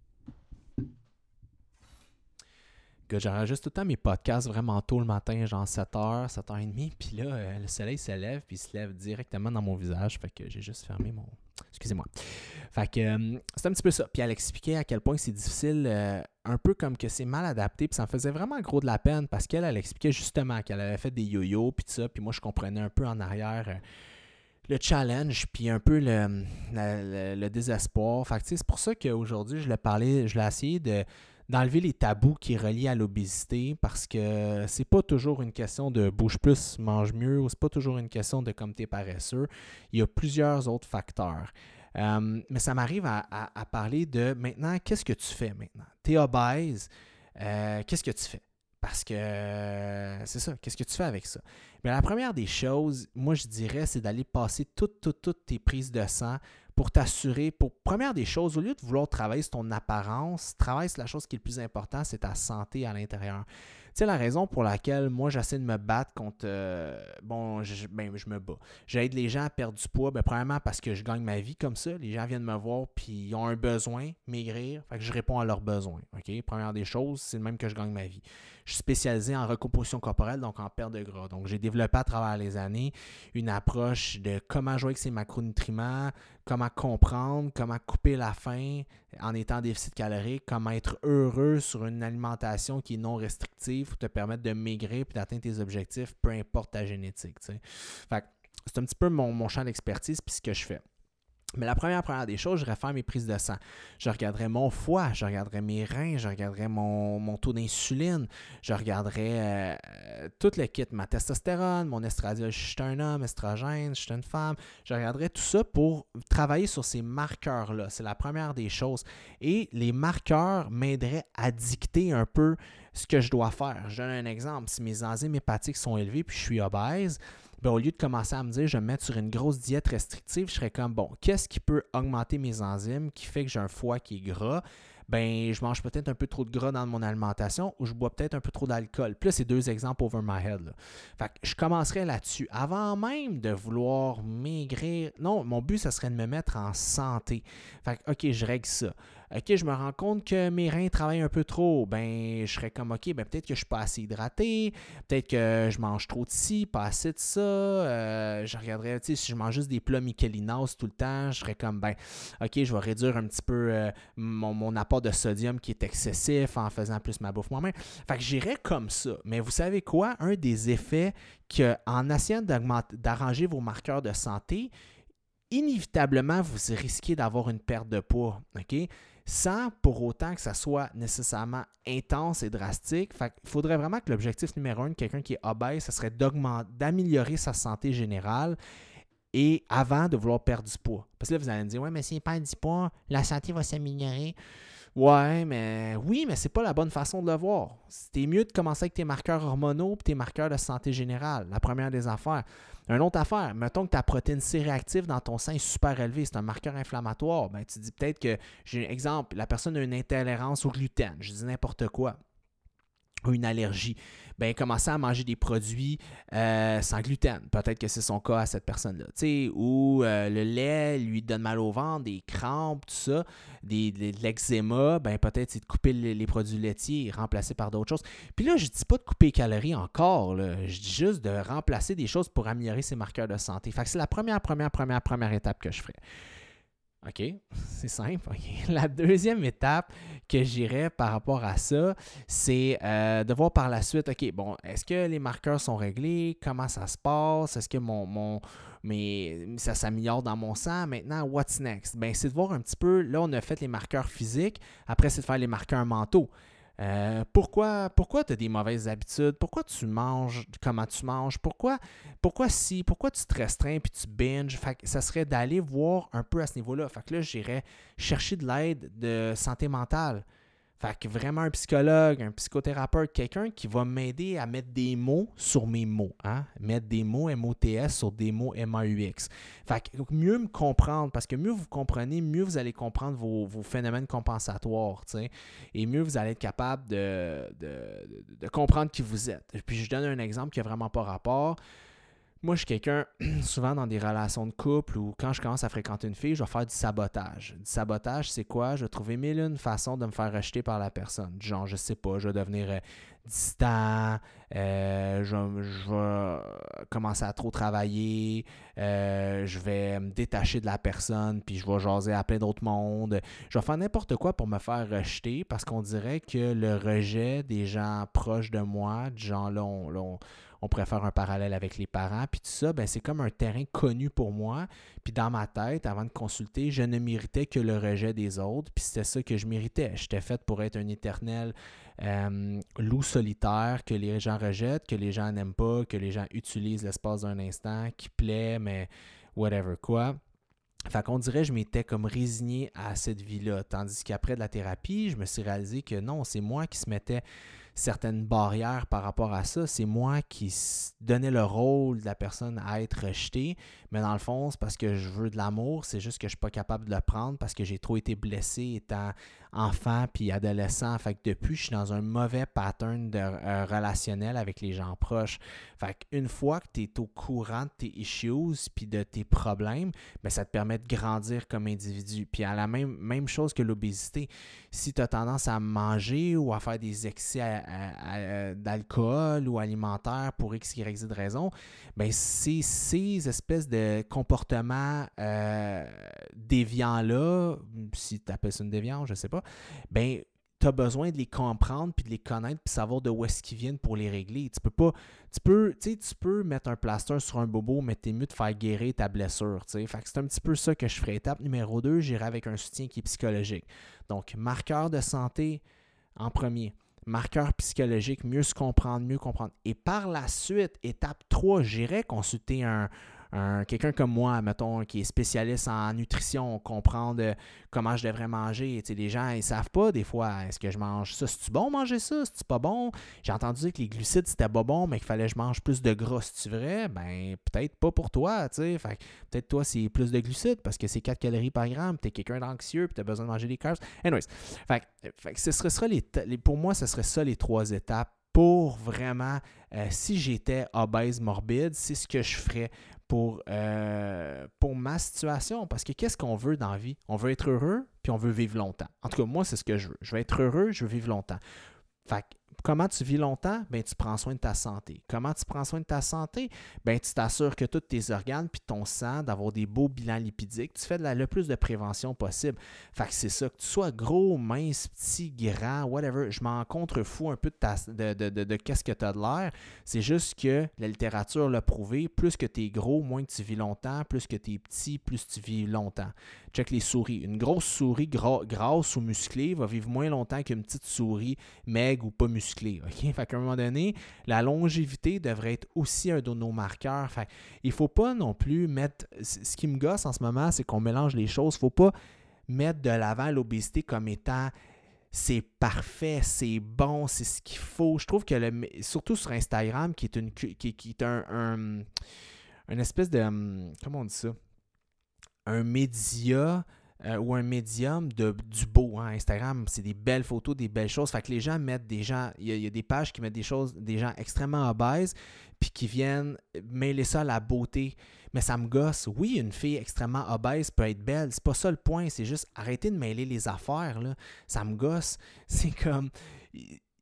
Que j'enregistre tout le temps mes podcasts vraiment tôt le matin, genre sept heures, sept heures trente, puis là, euh, le soleil se lève, puis il se lève directement dans mon visage, fait que j'ai juste fermé mon... Excusez-moi. Fait que euh, c'est un petit peu ça. Puis elle expliquait à quel point c'est difficile, euh, un peu comme que c'est mal adapté, puis ça me faisait vraiment gros de la peine, parce qu'elle, elle expliquait justement qu'elle avait fait des yo-yo, puis tout ça, puis moi, je comprenais un peu en arrière... Euh, le challenge, puis un peu le, le, le désespoir. Fait que, c'est pour ça qu'aujourd'hui, je l'ai parlé, je l'ai essayé de, d'enlever les tabous qui relient à l'obésité parce que c'est pas toujours une question de bouge plus, mange mieux, ou c'est pas toujours une question de comme t'es paresseux. Il y a plusieurs autres facteurs. Euh, mais ça m'arrive à, à, à parler de maintenant, qu'est-ce que tu fais maintenant? T'es obèse, euh, qu'est-ce que tu fais? Parce que euh, c'est ça, qu'est-ce que tu fais avec ça? Mais la première des choses, moi je dirais, c'est d'aller passer toutes, toutes, toutes tes prises de sang pour t'assurer, pour première des choses, au lieu de vouloir travailler sur ton apparence, travaille sur la chose qui est le plus important, c'est ta santé à l'intérieur. Tu sais, la raison pour laquelle moi j'essaie de me battre contre, euh, bon, je, ben, je me bats. J'aide les gens à perdre du poids, ben, premièrement parce que je gagne ma vie comme ça. Les gens viennent me voir puis ils ont un besoin, maigrir, fait que je réponds à leurs besoins. OK? Première des choses, c'est le même que je gagne ma vie. Je suis spécialisé en recomposition corporelle, donc en perte de gras. Donc, j'ai développé à travers les années une approche de comment jouer avec ces macronutriments, comment comprendre, comment couper la faim en étant en déficit calorique, comment être heureux sur une alimentation qui est non restrictive pour te permettre de maigrir et d'atteindre tes objectifs, peu importe ta génétique. T'sais. Fait que c'est un petit peu mon, mon champ d'expertise puis ce que je fais. Mais la première, première des choses, je vais faire mes prises de sang. Je regarderai mon foie, je regarderai mes reins, je regarderai mon, mon taux d'insuline, je regarderai euh, tout le kit, ma testostérone, mon estradiol, je suis un homme, estrogène, je suis une femme. Je regarderai tout ça pour travailler sur ces marqueurs-là. C'est la première des choses. Et les marqueurs m'aideraient à dicter un peu ce que je dois faire. Je donne un exemple. Si mes enzymes hépatiques sont élevées puis je suis obèse, ben, au lieu de commencer à me dire je vais me mettre sur une grosse diète restrictive, je serais comme bon, qu'est-ce qui peut augmenter mes enzymes qui fait que j'ai un foie qui est gras? Ben, je mange peut-être un peu trop de gras dans mon alimentation ou je bois peut-être un peu trop d'alcool. Puis là, c'est deux exemples over my head. Là. Fait que je commencerai là-dessus. Avant même de vouloir maigrir, non, mon but, ça serait de me mettre en santé. Fait que, OK, je règle ça. OK, je me rends compte que mes reins travaillent un peu trop. Ben, je serais comme, OK, ben peut-être que je ne suis pas assez hydraté. Peut-être que je mange trop de ci, pas assez de ça. Euh, je regarderais, tu sais, si je mange juste des plats Michelinas tout le temps, je serais comme, ben, OK, je vais réduire un petit peu euh, mon, mon apport de sodium qui est excessif en faisant plus ma bouffe moi-même. Fait que j'irais comme ça. Mais vous savez quoi? Un des effets qu'en essayant d'arranger vos marqueurs de santé, inévitablement, vous risquez d'avoir une perte de poids. OK? Sans pour autant que ça soit nécessairement intense et drastique. Fait qu'il faudrait vraiment que l'objectif numéro un de quelqu'un qui est obèse, ce serait d'améliorer sa santé générale et avant de vouloir perdre du poids. Parce que là, vous allez me dire, ouais, mais s'il perd du poids, la santé va s'améliorer. Ouais, mais oui, mais c'est pas la bonne façon de le voir. C'était mieux de commencer avec tes marqueurs hormonaux et tes marqueurs de santé générale, la première des affaires. Une autre affaire, mettons que ta protéine C réactive dans ton sein est super élevée, c'est un marqueur inflammatoire. Ben, tu dis peut-être que, j'ai un exemple, la personne a une intolérance au gluten, je dis n'importe quoi, ou une allergie. Bien, commencer à manger des produits euh, sans gluten. Peut-être que c'est son cas à cette personne-là. T'sais, ou euh, le lait lui donne mal au ventre, des crampes, tout ça, des, des, de l'eczéma, bien, peut-être c'est de couper les, les produits laitiers et remplacer par d'autres choses. Puis là, je ne dis pas de couper les calories encore. Là. Je dis juste de remplacer des choses pour améliorer ses marqueurs de santé. Fait que c'est la première, première, première, première étape que je ferai. OK, c'est simple. OK. La deuxième étape que j'irais par rapport à ça, c'est euh, de voir par la suite, OK, bon, est-ce que les marqueurs sont réglés? Comment ça se passe? Est-ce que mon, mon mes, ça s'améliore dans mon sang? Maintenant, what's next? Ben, c'est de voir un petit peu, là, on a fait les marqueurs physiques, après, c'est de faire les marqueurs mentaux. Euh, pourquoi pourquoi tu as des mauvaises habitudes? Pourquoi tu manges comment tu manges? Pourquoi, pourquoi si? Pourquoi tu te restreins puis tu binges? Fait que ça serait d'aller voir un peu à ce niveau-là. Fait que là, j'irais chercher de l'aide de santé mentale. Fait que vraiment un psychologue, un psychothérapeute, quelqu'un qui va m'aider à mettre des mots sur mes mots. Hein? Mettre des mots M O T S sur des mots M A U X. Fait que mieux me comprendre, parce que mieux vous comprenez, mieux vous allez comprendre vos, vos phénomènes compensatoires. T'sais, et mieux vous allez être capable de, de, de, de comprendre qui vous êtes. Puis je donne un exemple qui n'a vraiment pas rapport. Moi, je suis quelqu'un, souvent dans des relations de couple ou quand je commence à fréquenter une fille, je vais faire du sabotage. Du sabotage, c'est quoi? Je vais trouver mille et une façons de me faire rejeter par la personne. Genre, je sais pas, je vais devenir euh, distant, euh, je, je vais commencer à trop travailler, euh, je vais me détacher de la personne, puis je vais jaser à plein d'autres mondes. Je vais faire n'importe quoi pour me faire rejeter parce qu'on dirait que le rejet des gens proches de moi, du genre là, on, là, on on pourrait faire un parallèle avec les parents, puis tout ça, ben c'est comme un terrain connu pour moi. Puis dans ma tête, avant de consulter, je ne méritais que le rejet des autres, puis c'était ça que je méritais. J'étais fait pour être un éternel euh, loup solitaire que les gens rejettent, que les gens n'aiment pas, que les gens utilisent l'espace d'un instant, qui plaît, mais whatever quoi. Fait qu'on dirait que je m'étais comme résigné à cette vie-là. Tandis qu'après de la thérapie, je me suis réalisé que non, c'est moi qui se mettais certaines barrières par rapport à ça. C'est moi qui donnais le rôle de la personne à être rejetée. Mais dans le fond, c'est parce que je veux de l'amour. C'est juste que je ne suis pas capable de le prendre parce que j'ai trop été blessé étant enfant puis adolescent. Fait que depuis, je suis dans un mauvais pattern de, euh, relationnel avec les gens proches. Fait qu'une fois que tu es au courant de tes issues puis de tes problèmes, bien, ça te permet de grandir comme individu. Puis à la même, même chose que l'obésité. Si tu as tendance à manger ou à faire des excès à, à, à, d'alcool ou alimentaire pour X, Y, Z raison, bien, c'est ces espèces de comportements euh, déviants-là, si tu appelles ça une déviance, je ne sais pas, bien, tu as besoin de les comprendre puis de les connaître puis savoir de où est-ce qu'ils viennent pour les régler. Tu peux pas, tu peux, tu sais, tu peux mettre un plaster sur un bobo, mais t'es mieux de faire guérir ta blessure, tu sais. Fait que c'est un petit peu ça que je ferais. Étape numéro deux, j'irai avec un soutien qui est psychologique. Donc, marqueur de santé en premier. Marqueur psychologique, mieux se comprendre, mieux comprendre. Et par la suite, étape trois, j'irai consulter un, un, quelqu'un comme moi, mettons, qui est spécialiste en nutrition, comprendre comment je devrais manger. Tu sais, les gens, ils ne savent pas des fois, est-ce que je mange ça? C'est-tu bon manger ça? C'est-tu pas bon? J'ai entendu dire que les glucides, c'était pas bon, mais qu'il fallait que je mange plus de gras. C'est-tu vrai? Ben, peut-être pas pour toi, tu sais. Fait que peut-être toi, c'est plus de glucides parce que c'est quatre calories par gramme. Tu es quelqu'un d'anxieux puis tu as besoin de manger des carbs. Anyways, fait, fait que ce serait ça les, les, pour moi, ce serait ça les trois étapes pour vraiment, euh, si j'étais obèse morbide, c'est ce que je ferais pour, euh, pour ma situation. Parce que qu'est-ce qu'on veut dans la vie? On veut être heureux, puis on veut vivre longtemps. En tout cas, moi, c'est ce que je veux. Je veux être heureux, je veux vivre longtemps. Fait que, comment tu vis longtemps? Ben, tu prends soin de ta santé. Comment tu prends soin de ta santé? Ben, tu t'assures que tous tes organes puis ton sang, d'avoir des beaux bilans lipidiques, tu fais de la, le plus de prévention possible. Fait que c'est ça, que tu sois gros, mince, petit, grand, whatever. Je m'en contrefous un peu de, ta, de, de, de, de qu'est-ce que tu as de l'air. C'est juste que la littérature l'a prouvé, plus que tu es gros, moins que tu vis longtemps, plus que tu es petit, plus tu vis longtemps. Check les souris. Une grosse souris gras, grasse ou musclée va vivre moins longtemps qu'une petite souris maigre ou pas musclée. Okay? Fait qu'à un moment donné, la longévité devrait être aussi un de nos marqueurs. Fait il ne faut pas non plus mettre... Ce qui me gosse en ce moment, c'est qu'on mélange les choses. Il ne faut pas mettre de l'avant l'obésité comme étant... c'est parfait, c'est bon, c'est ce qu'il faut. Je trouve que, le, surtout sur Instagram, qui est, une, qui, qui est un, un, une espèce de... Comment on dit ça? Un média euh, ou un médium de, du beau. Hein. Instagram, c'est des belles photos, des belles choses. Fait que les gens mettent des gens... Il y, y a des pages qui mettent des choses, des gens extrêmement obèses, puis qui viennent mêler ça à la beauté. Mais ça me gosse. Oui, une fille extrêmement obèse peut être belle. C'est pas ça le point. C'est juste arrêter de mêler les affaires. Là. Ça me gosse. C'est comme...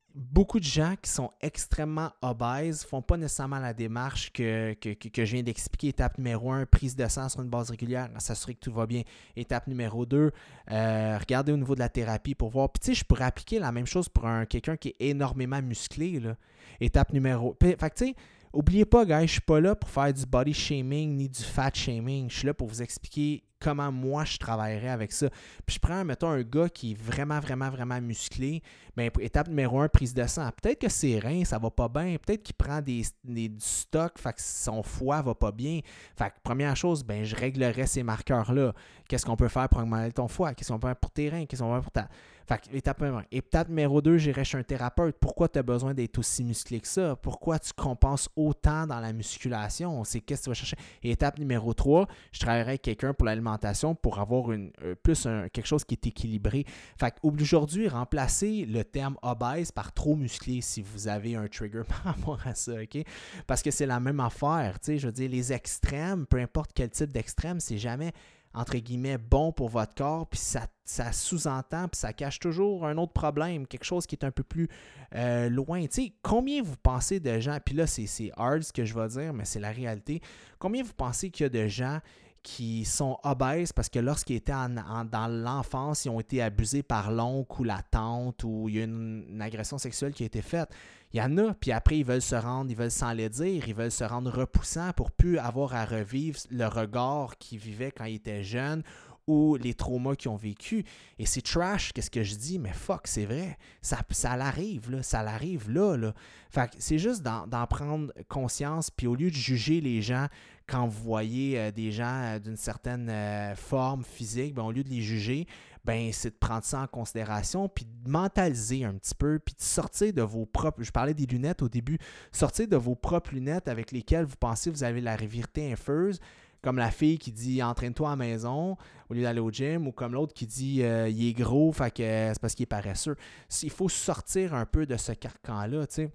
beaucoup de gens qui sont extrêmement obèses ne font pas nécessairement la démarche que, que, que, que je viens d'expliquer. Étape numéro un, prise de sang sur une base régulière, s'assurer que tout va bien. Étape numéro deux, euh, regardez au niveau de la thérapie pour voir. Puis tu sais, je pourrais appliquer la même chose pour un, quelqu'un qui est énormément musclé, là. Étape numéro... Fait que tu sais, oubliez pas, gars, je ne suis pas là pour faire du body shaming ni du fat shaming. Je suis là pour vous expliquer comment moi je travaillerais avec ça. Puis je prends, mettons, un gars qui est vraiment, vraiment, vraiment musclé. Bien, étape numéro un, prise de sang. Peut-être que ses reins, ça va pas bien. Peut-être qu'il prend des, des, du stock, fait que son foie va pas bien. Fait que première chose, ben, je réglerais ces marqueurs-là. Qu'est-ce qu'on peut faire pour augmenter ton foie? Qu'est-ce qu'on peut faire pour tes reins? Qu'est-ce qu'on peut faire pour ta... Fait que étape numéro un. Étape numéro deux, j'irais chez un thérapeute. Pourquoi tu as besoin d'être aussi musclé que ça? Pourquoi tu compenses autant dans la musculation? C'est qu'est-ce que tu vas chercher? Et étape numéro trois, je travaillerais avec quelqu'un pour l'alimentation pour avoir une, euh, plus un, quelque chose qui est équilibré. Fait qu'aujourd'hui, remplacez le terme obèse par trop musclé si vous avez un trigger par rapport à ça, OK? Parce que c'est la même affaire, tu sais, je veux dire, les extrêmes, peu importe quel type d'extrême, c'est jamais, entre guillemets, bon pour votre corps, puis ça, ça sous-entend, puis ça cache toujours un autre problème, quelque chose qui est un peu plus euh, loin. Tu sais, combien vous pensez de gens, puis là, c'est, c'est hard ce que je vais dire, mais c'est la réalité, combien vous pensez qu'il y a de gens qui sont obèses parce que lorsqu'ils étaient en, en, dans l'enfance, ils ont été abusés par l'oncle ou la tante ou il y a une, une agression sexuelle qui a été faite. Il y en a, puis après, ils veulent se rendre, ils veulent s'en les dire, ils veulent se rendre repoussants pour plus avoir à revivre le regard qu'ils vivaient quand ils étaient jeunes ou les traumas qu'ils ont vécu. Et c'est trash, qu'est-ce que je dis, mais fuck, c'est vrai. Ça, ça l'arrive, là. Ça l'arrive là, là. Fait que c'est juste d'en, d'en prendre conscience, puis au lieu de juger les gens quand vous voyez euh, des gens euh, d'une certaine euh, forme physique, ben, au lieu de les juger, ben, c'est de prendre ça en considération, puis de mentaliser un petit peu, puis de sortir de vos propres... Je parlais des lunettes au début. Sortir de vos propres lunettes avec lesquelles vous pensez que vous avez la vérité infuse, comme la fille qui dit « entraîne-toi à la maison » au lieu d'aller au gym, ou comme l'autre qui dit euh, « il est gros, fait que euh, c'est parce qu'il est paresseux ». Il faut sortir un peu de ce carcan-là, tu sais.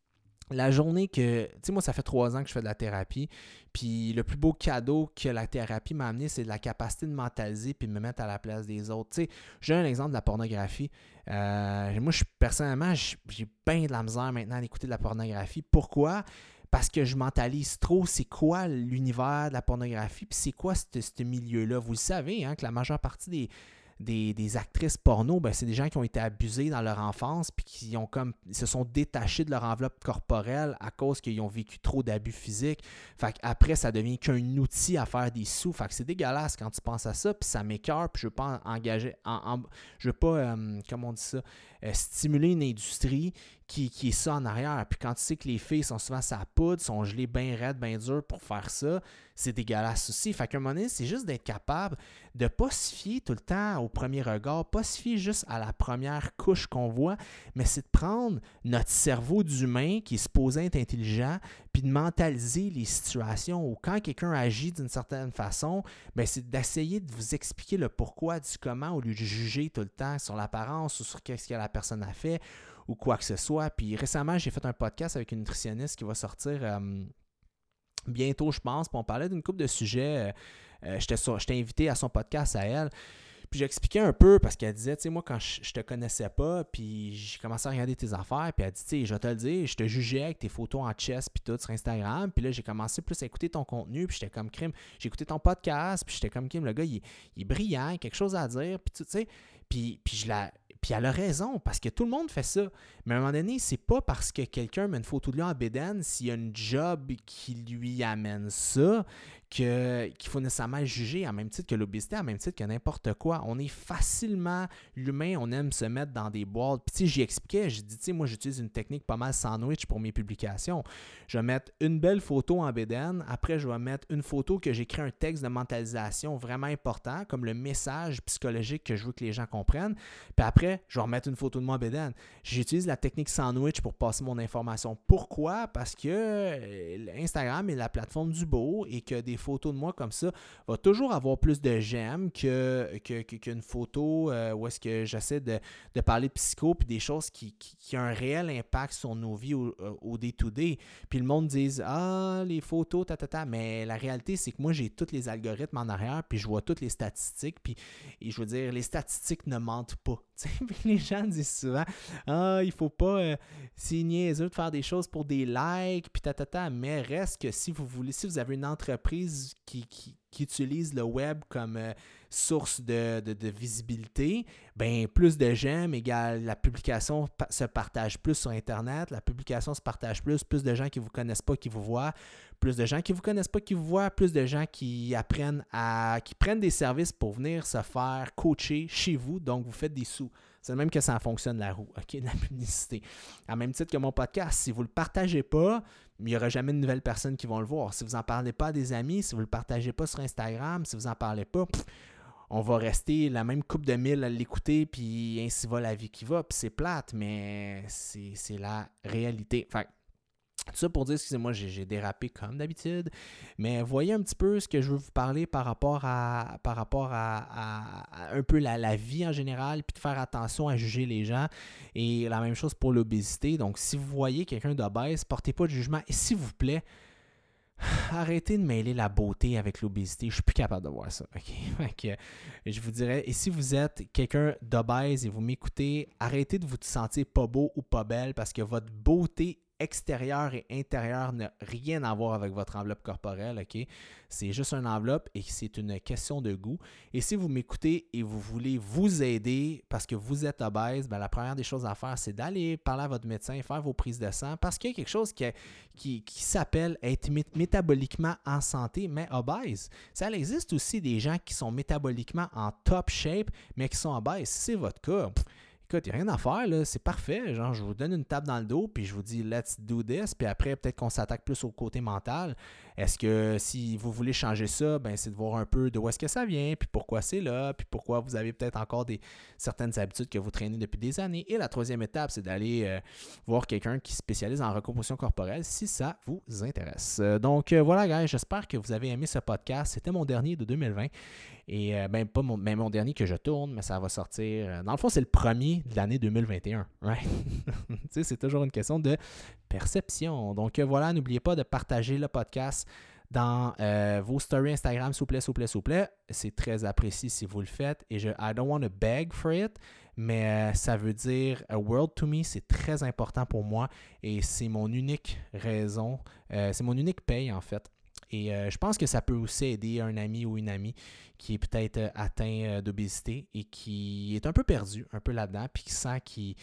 La journée que... Tu sais, moi, ça fait trois ans que je fais de la thérapie, puis le plus beau cadeau que la thérapie m'a amené, c'est de la capacité de mentaliser puis de me mettre à la place des autres. Tu sais, j'ai un exemple de la pornographie. Euh, moi, je personnellement, j'ai bien de la misère maintenant à écouter de la pornographie. Pourquoi? Parce que je mentalise trop c'est quoi l'univers de la pornographie, puis c'est quoi ce, ce milieu-là. Vous le savez, hein, que la majeure partie des... Des, des actrices porno, ben, c'est des gens qui ont été abusés dans leur enfance puis qui ont comme se sont détachés de leur enveloppe corporelle à cause qu'ils ont vécu trop d'abus physiques. Fait qu'après, ça devient qu'un outil à faire des sous. Fait que c'est dégueulasse quand tu penses à ça, puis ça m'écoeure, puis je veux pas engager, en, en, je veux pas, euh, comment on dit ça, euh, stimuler une industrie qui, qui est ça en arrière. Puis quand tu sais que les filles sont souvent sa poudre, sont gelées bien raides, bien dures pour faire ça, c'est dégueulasse aussi. Fait qu'à un moment donné, c'est juste d'être capable de ne pas se fier tout le temps au premier regard, pas se fier juste à la première couche qu'on voit, mais c'est de prendre notre cerveau d'humain qui est supposé être intelligent, puis de mentaliser les situations où quand quelqu'un agit d'une certaine façon, bien, c'est d'essayer de vous expliquer le pourquoi du comment au lieu de juger tout le temps sur l'apparence ou sur qu'est-ce que la personne a fait ou quoi que ce soit. Puis récemment, j'ai fait un podcast avec une nutritionniste qui va sortir euh, bientôt, je pense. Puis on parlait d'une couple de sujets. Euh, j'étais, sur, j'étais invité à son podcast à elle. Puis j'expliquais un peu parce qu'elle disait, tu sais, moi, quand je, je te connaissais pas, puis j'ai commencé à regarder tes affaires, puis elle dit, tu sais, je vais te le dire, je te jugeais avec tes photos en chest, puis tout sur Instagram. Puis là, j'ai commencé plus à écouter ton contenu, puis j'étais comme crime. J'ai écouté ton podcast, puis j'étais comme crime. Le gars, il, il est brillant, il a quelque chose à dire, puis tu sais. Puis, puis je la. Puis elle a raison, parce que tout le monde fait ça. Mais à un moment donné, c'est pas parce que quelqu'un met une photo de lui en bédaine, s'il y a une job qui lui amène ça, que, qu'il faut nécessairement juger à même titre que l'obésité, à même titre que n'importe quoi. On est facilement, l'humain, on aime se mettre dans des boîtes. Puis tu sais, j'y expliquais, j'ai dit, tu sais, moi j'utilise une technique pas mal sandwich pour mes publications. Je vais mettre une belle photo en bédaine, après je vais mettre une photo que j'écris un texte de mentalisation vraiment important, comme le message psychologique que je veux que les gens comprennent. Puis après, je vais remettre une photo de moi en bédaine. J'utilise la technique sandwich pour passer mon information. Pourquoi? Parce que Instagram est la plateforme du beau et que des photo de moi comme ça va toujours avoir plus de j'aime que, que, que, qu'une photo euh, où est-ce que j'essaie de, de parler de psycho puis des choses qui, qui, qui ont un réel impact sur nos vies au, au day-to-day. Puis le monde dit « Ah, les photos, ta, ta, ta. » Mais la réalité, c'est que moi, j'ai tous les algorithmes en arrière puis je vois toutes les statistiques. Puis et je veux dire, les statistiques ne mentent pas. Les gens disent souvent « Ah, il faut pas... Euh, c'est niaiseux de faire des choses pour des likes, puis ta, ta, ta. » Mais reste que si vous voulez, si vous avez une entreprise qui, qui, qui utilise le web comme euh, source de, de, de visibilité, ben plus de j'aime égale la publication pa- se partage plus sur Internet, la publication se partage plus, plus de gens qui ne vous connaissent pas qui vous voient, plus de gens qui ne vous connaissent pas qui vous voient, plus de gens qui apprennent à, qui prennent des services pour venir se faire coacher chez vous, donc vous faites des sous. C'est le même que ça fonctionne la roue, OK, la publicité. À même titre que mon podcast, si vous ne le partagez pas, il n'y aura jamais de nouvelles personnes qui vont le voir. Si vous n'en parlez pas à des amis, si vous ne le partagez pas sur Instagram, si vous n'en parlez pas, pff, on va rester la même coupe de mille à l'écouter, puis ainsi va la vie qui va. Puis c'est plate, mais c'est, c'est la réalité. Fait tout ça pour dire, excusez-moi, j'ai, j'ai dérapé comme d'habitude, mais voyez un petit peu ce que je veux vous parler par rapport à, par rapport à, à, à un peu la, la vie en général, puis de faire attention à juger les gens. Et la même chose pour l'obésité. Donc, si vous voyez quelqu'un d'obèse, portez pas de jugement. Et s'il vous plaît, arrêtez de mêler la beauté avec l'obésité. Je suis plus capable de voir ça. Okay? Donc, je vous dirais, et si vous êtes quelqu'un d'obèse et vous m'écoutez, arrêtez de vous sentir pas beau ou pas belle parce que votre beauté extérieur et intérieur n'a rien à voir avec votre enveloppe corporelle, ok? C'est juste une enveloppe et c'est une question de goût. Et si vous m'écoutez et vous voulez vous aider parce que vous êtes obèse, ben la première des choses à faire, c'est d'aller parler à votre médecin, faire vos prises de sang parce qu'il y a quelque chose qui, qui, qui s'appelle être mé- métaboliquement en santé, mais obèse. Ça existe aussi des gens qui sont métaboliquement en top shape, mais qui sont obèses. Si c'est votre cas, pff, écoute, il n'y a rien à faire, là, c'est parfait. Genre, je vous donne une tape dans le dos, puis je vous dis « let's do this », puis après, peut-être qu'on s'attaque plus au côté mental. Est-ce que si vous voulez changer ça, ben c'est de voir un peu d'où est-ce que ça vient, puis pourquoi c'est là, puis pourquoi vous avez peut-être encore des certaines habitudes que vous traînez depuis des années. Et la troisième étape, c'est d'aller euh, voir quelqu'un qui spécialise en recomposition corporelle si ça vous intéresse. Euh, donc, euh, voilà, gars, j'espère que vous avez aimé ce podcast. C'était mon dernier de deux mille vingt. Et euh, ben, pas mon, ben, mon dernier que je tourne, mais ça va sortir. Euh, dans le fond, c'est le premier de l'année deux mille vingt et un. Right? Tu sais, c'est toujours une question de perception. Donc euh, voilà, n'oubliez pas de partager le podcast dans euh, vos stories Instagram, s'il vous plaît, s'il vous plaît, s'il vous plaît. C'est très apprécié si vous le faites. Et je I don't want to beg for it, mais euh, ça veut dire a world to me, c'est très important pour moi et c'est mon unique raison, euh, c'est mon unique paye en fait. Et euh, je pense que ça peut aussi aider un ami ou une amie qui est peut-être euh, atteint euh, d'obésité et qui est un peu perdu, un peu là-dedans, puis qui sent qu'il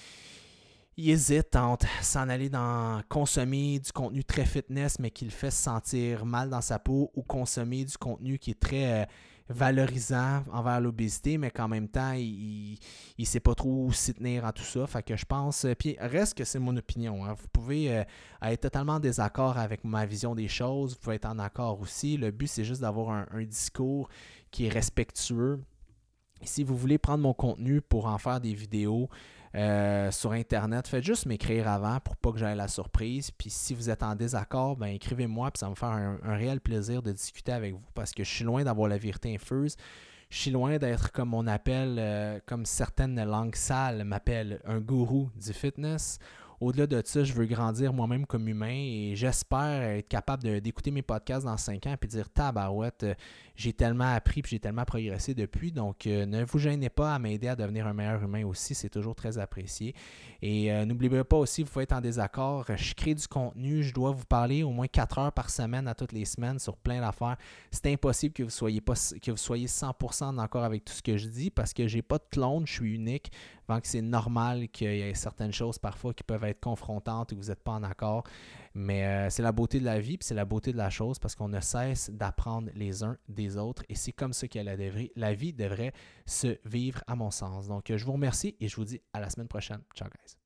il hésite entre s'en aller dans consommer du contenu très fitness, mais qui le fait se sentir mal dans sa peau, ou consommer du contenu qui est très euh, valorisant envers l'obésité, mais qu'en même temps, il ne sait pas trop où s'y tenir en tout ça. Fait que je pense, euh, puis reste que c'est mon opinion. Hein. Vous pouvez euh, être totalement en désaccord avec ma vision des choses, vous pouvez être en accord aussi. Le but, c'est juste d'avoir un, un discours qui est respectueux. Et si vous voulez prendre mon contenu pour en faire des vidéos euh, sur Internet, faites juste m'écrire avant pour pas que j'aie la surprise. Puis si vous êtes en désaccord, ben écrivez-moi, puis ça va me faire un, un réel plaisir de discuter avec vous parce que je suis loin d'avoir la vérité infuse. Je suis loin d'être comme on appelle, euh, comme certaines langues sales m'appellent, un gourou du fitness. Au-delà de ça, je veux grandir moi-même comme humain et j'espère être capable de, d'écouter mes podcasts dans cinq ans et dire « Tabarouette, euh, j'ai tellement appris et j'ai tellement progressé depuis. » Donc, euh, ne vous gênez pas à m'aider à devenir un meilleur humain aussi. C'est toujours très apprécié. Et euh, n'oubliez pas aussi, vous pouvez être en désaccord. Je crée du contenu. Je dois vous parler au moins quatre heures par semaine à toutes les semaines sur plein d'affaires. C'est impossible que vous soyez pas, que vous soyez cent pour cent d'accord avec tout ce que je dis parce que j'ai pas de clone. Je suis unique. Donc, c'est normal qu'il y ait certaines choses parfois qui peuvent être confrontantes et que vous n'êtes pas en accord. Mais euh, c'est la beauté de la vie puis c'est la beauté de la chose parce qu'on ne cesse d'apprendre les uns des autres et c'est comme ça que la, devrait, la vie devrait se vivre à mon sens. Donc, je vous remercie et je vous dis à la semaine prochaine. Ciao, guys.